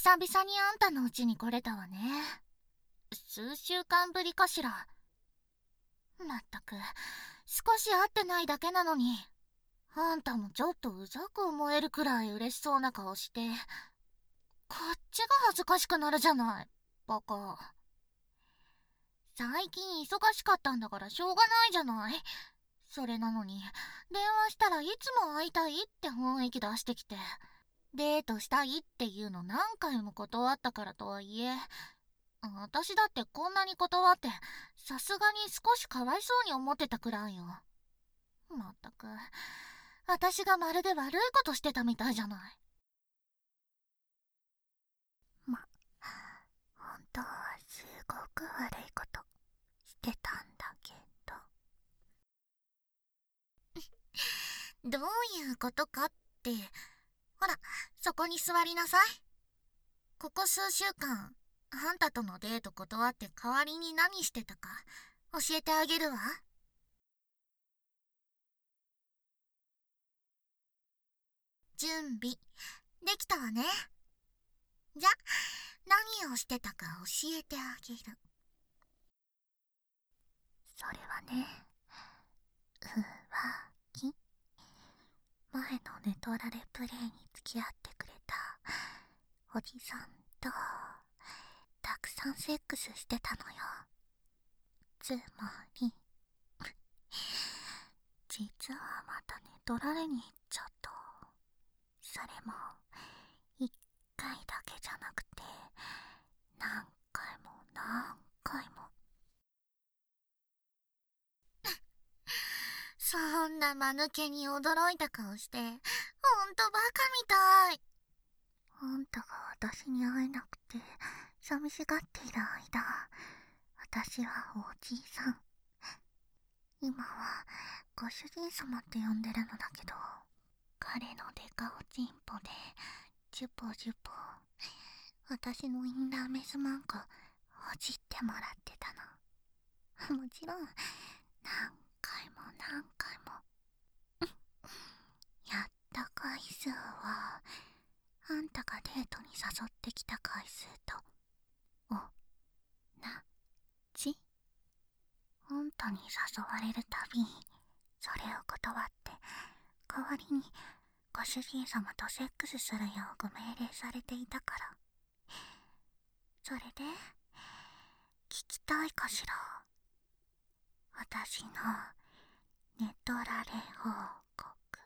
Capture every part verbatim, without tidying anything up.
久々にあんたの家に来れたわね。数週間ぶりかしら。まったく、少し会ってないだけなのに、あんたもちょっとうざく思えるくらい嬉しそうな顔して、こっちが恥ずかしくなるじゃない、バカ。最近忙しかったんだからしょうがないじゃない。それなのに、電話したらいつも会いたいって雰囲気出してきて、デートしたいっていうの何回も断ったからとはいえ、私だってこんなに断って、さすがに少しかわいそうに思ってたくらいよ。まったく、私がまるで悪いことしてたみたいじゃない。ま、本当はすごく悪いことしてたんだけど。どういうことかって、ほら、そこに座りなさい。ここ数週間、あんたとのデート断って代わりに何してたか教えてあげるわ。準備できたわね。じゃ、何をしてたか教えてあげる。それはね、浮気。前のネトラレプレイに付き合ってくれたおじさんとたくさんセックスしてたのよ。つまり実はまたネトラレに行っちゃった。それも一回だけじゃなくて何回も何回も。そんな間抜けに驚いた顔して、ほんとバカみたい。あんたが私に会えなくて寂しがっている間、私はおじいさん、今はご主人様って呼んでるのだけど、彼のデカオチンポでジュポジュポ私のインナーメスマンコほじってもらってたの。もちろん何回も何回もやった回数はあんたがデートに誘ってきた回数とおなじ。あんたに誘われるたびそれを断って代わりにご主人様とセックスするようご命令されていたから。それで聞きたいかしら、私のネトラレ報告。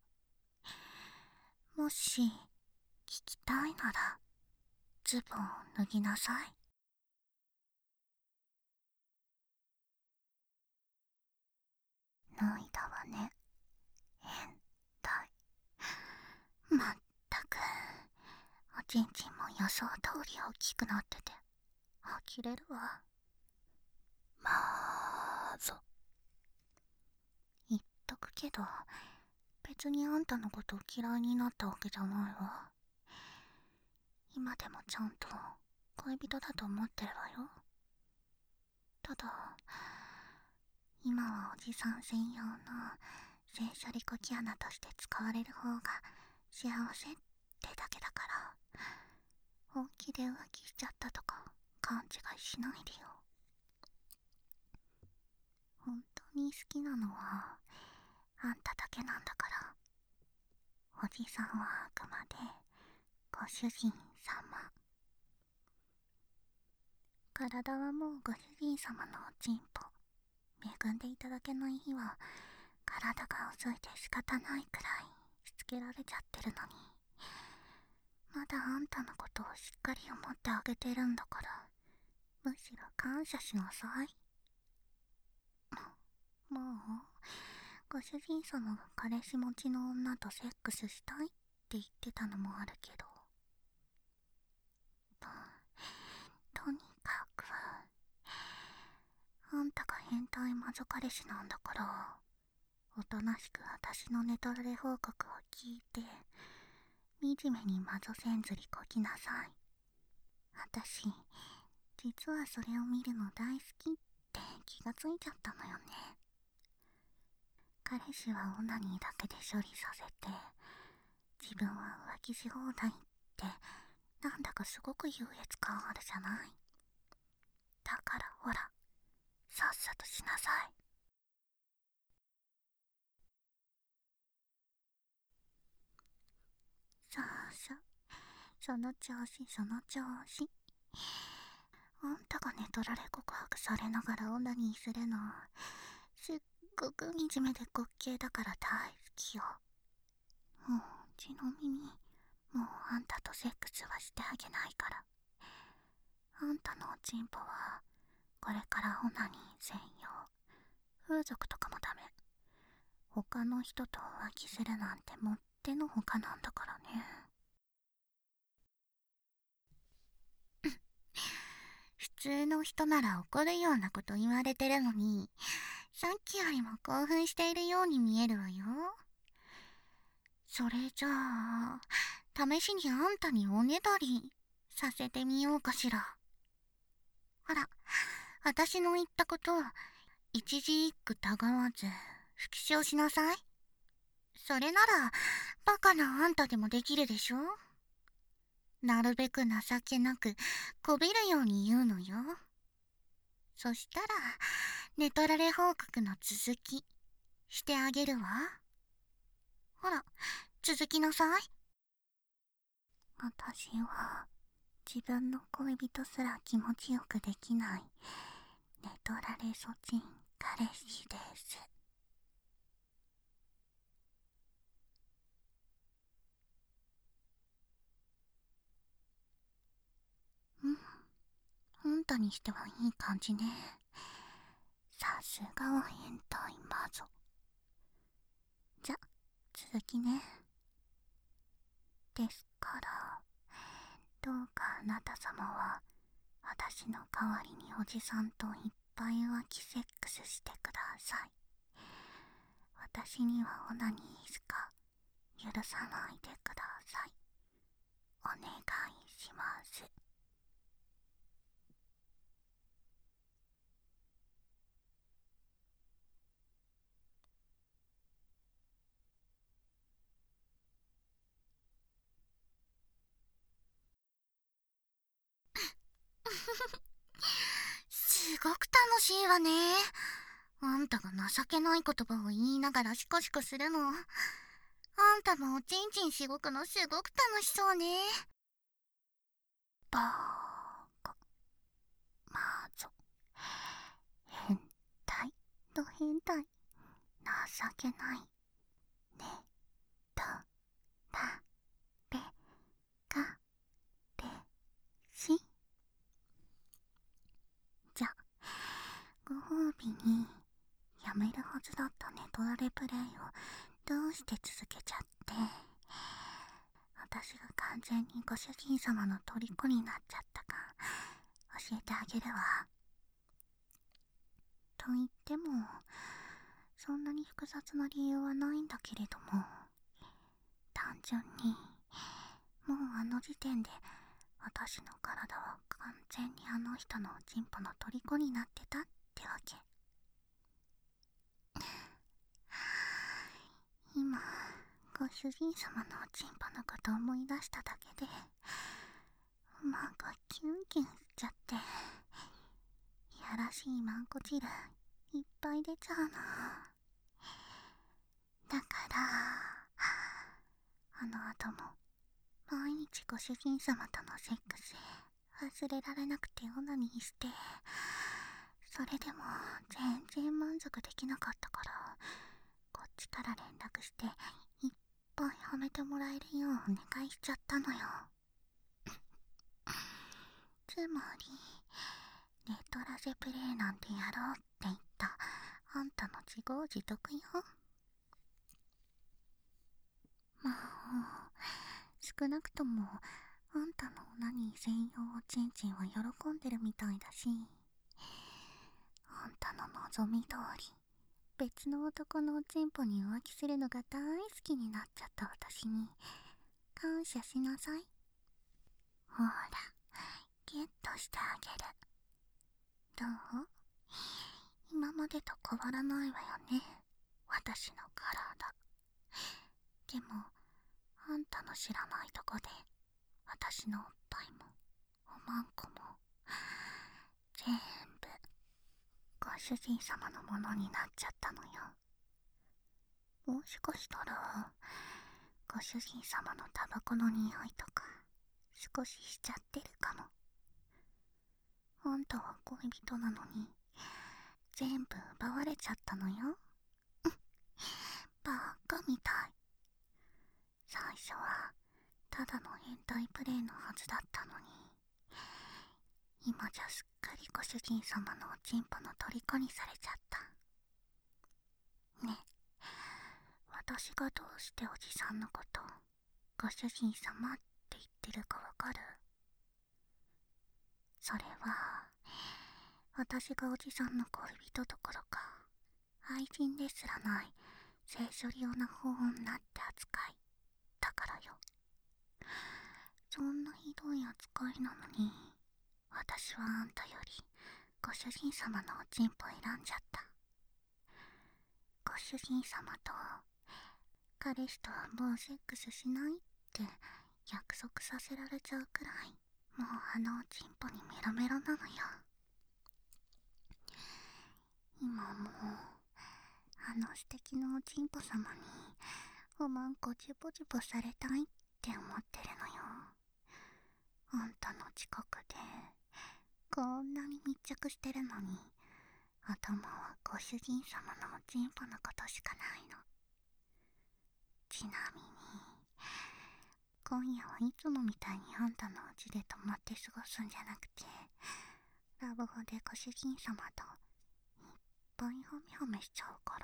もし聞きたいならズボンを脱ぎなさい。脱いだわね、変態。まったく、おちんちんも予想通り大きくなってて呆れるわ。まーぞ。言っとくけど、別にあんたのこと嫌いになったわけじゃないわ。今でもちゃんと恋人だと思ってるわよ。ただ、今はおじさん専用の性処理コキ穴として使われる方が幸せってだけだから、本気で浮気しちゃったとか勘違いしないでよ。本当に好きなのはあんただけなんだから。おじさんはあくまでご主人様。体はもうご主人様のおちんぽ。恵んでいただけない日は体が遅いて仕方ないくらいしつけられちゃってるのに、まだあんたのことをしっかり思ってあげてるんだから、むしろ感謝しなさい。もうご主人様が彼氏持ちの女とセックスしたいって言ってたのもあるけど、ととにかくあんたが変態魔女彼氏なんだから、おとなしく私のネトラレ報告を聞いて惨めに魔女せんずりこきなさい。私実はそれを見るの大好きって気がついちゃったのよね。彼氏はオナニーだけで処理させて、自分は浮気し放題ってなんだかすごく優越感あるじゃない。だからほら、さっさとしなさい。さあさあ、その調子その調子。あんたが寝取られ告白されながらオナニーするの、すっごく惨めで滑稽だから大好きよ。もう、ちなみに、もうあんたとセックスはしてあげないから。あんたのおちんぽは、これからオナニー専用。風俗とかもダメ。他の人と浮気するなんてもってのほかなんだからね。普通の人なら怒るようなこと言われてるのに、さっきよりも興奮しているように見えるわよ。それじゃあ、試しにあんたにおねだりさせてみようかしら。ほら、私の言ったことを一字一句たがわず復唱しなさい。それなら、バカなあんたでもできるでしょ。なるべく情けなく、こびるように言うのよ。そしたら、寝取られ報告の続き、してあげるわ。ほら、続きなさい。私は、自分の恋人すら気持ちよくできない、寝取られそちん彼氏です。うん、あんたにしてはいい感じね。さすがは変態魔女。じゃ、続きね。ですから、どうかあなた様は、私の代わりにおじさんといっぱい浮気セックスしてください。私にはオナニーしか許さないでください。お願いします。すごく楽しいわね。あんたが情けない言葉を言いながらシコシコするの。あんたもおちんちんしごくのすごく楽しそうね。バーカ、魔女、変態と変態、情けない。ね、と、ら、れ、か、れ、し。じゃ、ご褒美に、やめるはずだったネトラレプレイをどうして続けちゃって。私が完全にご主人様の虜になっちゃったか教えてあげるわ。と言っても、そんなに複雑な理由はないんだけれども、単純に、もうあの時点で私の体は完全にあの人のおちんぽの虜になってたってわけ。今、ご主人様のおちんぽのこと思い出しただけで、まんがキュンキュンしちゃって、いやらしいマンコ汁いっぱい出ちゃうの。だからあの後も毎日ご主人様とのセックス忘れられなくてオナニーして、それでも全然満足できなかったから、こっちから連絡していっぱいはめてもらえるようお願いしちゃったのよ。つまりネトラジェプレイなんてやろうって言ったあんたの自業自得よ。まあ、少なくともあんたのオナニー専用おちんちんは喜んでるみたいだし、あんたの望み通り別の男のおちんぽに浮気するのが大好きになっちゃった私に感謝しなさい。ほら、ゲットしてあげる。どう？今までと変わらないわよね、私の体。でも、あんたの知らないとこで私のおっぱまんこも全部ご主人様のものになっちゃったのよ。もしかしたらご主人様のタバコの匂いとか少ししちゃってるかも。あんたは恋人なのに全部奪われちゃったのよ。バカみたい。最初はただの変態プレイのはずだったのに、今じゃすっかりご主人様のおちんぽの虜にされちゃった。ねえ、私がどうしておじさんのことご主人様って言ってるかわかる？それは私がおじさんの恋人どころか愛人ですらない性処理用な法女って扱いだからよ。そんなひどい扱いなのに、私はあんたよりご主人様のおちんぽ選んじゃった。ご主人様と彼氏とはもうセックスしないって約束させられちゃうくらい、もうあのおちんぽにメロメロなのよ。今もうあの素敵なおちんぽ様におまんこジュボジュボされたいって思ってるのよ。あんたの近くでこんなに密着してるのに、頭はご主人様のおちんぽのことしかないの。ちなみに今夜はいつもみたいにあんたのうちで泊まって過ごすんじゃなくて、ラブホでご主人様といっぱいホメホメしちゃうから。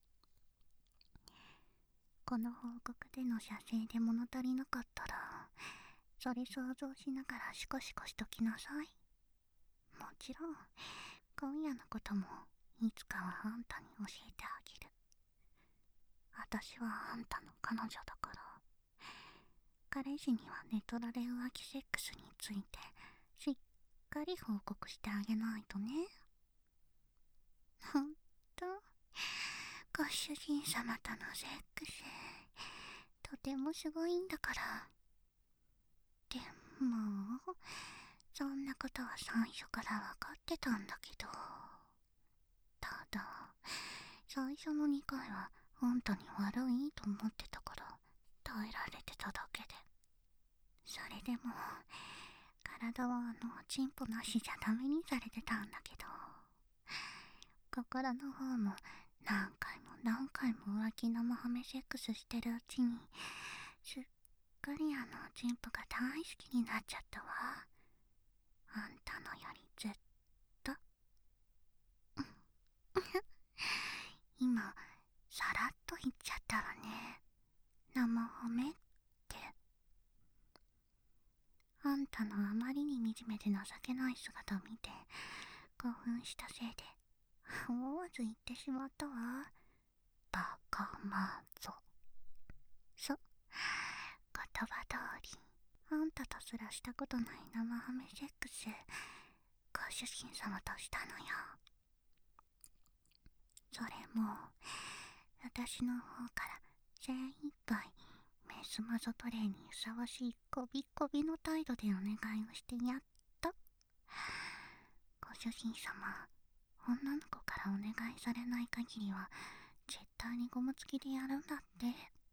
この報告での射精で物足りなかったら、それ想像しながらシコシコしときなさい。もちろん今夜のこともいつかはあんたに教えてあげる。私はあんたの彼女だから。彼氏には寝取られ浮気セックスについてしっかり報告してあげないとね。ほんとご主人様とのセックスとてもすごいんだから。でもそんなことは最初から分かってたんだけど、ただ最初のにかいはあんたに悪いと思ってたから耐えられてただけで、それでも体はあのおちんぽなしじゃダメにされてたんだけど、心の方も何回も何回も浮気生ハメセックスしてるうちにすっかりあのおちんぽが大好きになっちゃったわ。あんたのよりずっと今さらっと言っちゃったわね、生ハメって。あんたのあまりに惨めで情けない姿を見て興奮したせいで思わず言ってしまったわ。バカマゾ。そ、言葉通りあんたとすらしたことない生ハメセックスご主人様としたのよ。それも私の方から精一杯メスマゾトレイにふさわしいこびこびの態度でお願いをしてやっと。ご主人様、女の子からお願いされない限りは絶対にゴム付きでやるんだって。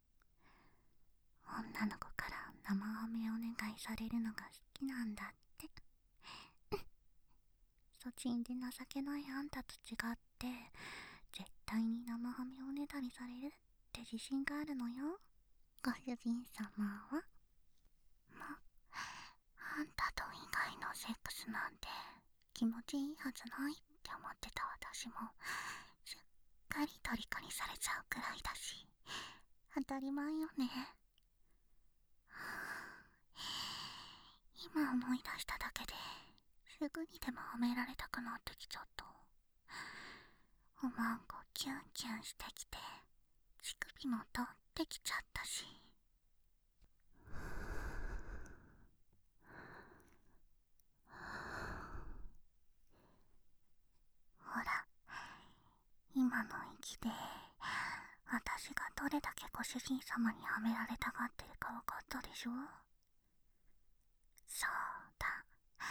女の子から生ハメお願いされるのが好きなんだって。そちんで情けないあんたと違って絶対に生ハメおねだりされるって自信があるのよ、ご主人様は。ま、あんたと以外のセックスなんて気持ちいいはずないって思ってた私もすっかり虜にされちゃうくらいだし、当たり前よね。今思い出しただけですぐにでも褒められたくなってきちゃった。おまんこキュンキュンしてきて乳首も取ってきちゃったし。ほら、今の息で私がどれだけご主人様にはめられたがってるか分かったでしょ。そうだ、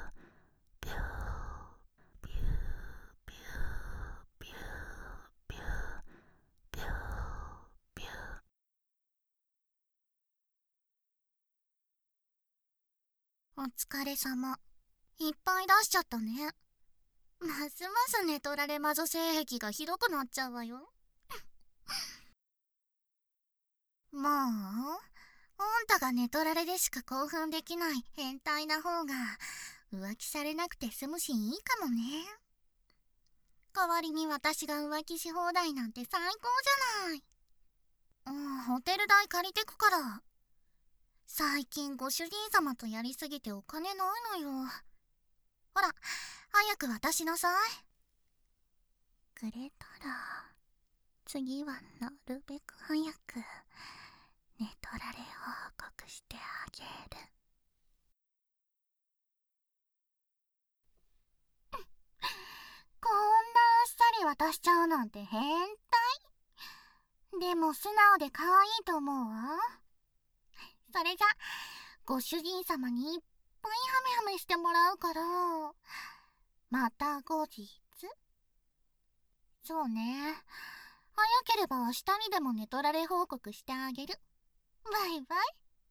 ビュービュービュービュービュービュービュー。お疲れ様。いっぱい出しちゃったね。ますます寝取られ魔女性癖がひどくなっちゃうわよ。もうあんたが寝取られでしか興奮できない変態な方が浮気されなくて済むしいいかもね。代わりに私が浮気し放題なんて最高じゃない。うん、ホテル代借りてくから。最近ご主人様とやりすぎてお金ないのよ。ほら、早く渡しなさい。くれたら次はなるべく早く寝取られ報告してあげる。こんなあっさり渡しちゃうなんて変態。でも素直で可愛いと思うわ。それじゃご主人様にいっぱいハメハメしてもらうから、また後日。そうね。早ければ明日にでも寝取られ報告してあげる。バイバイ。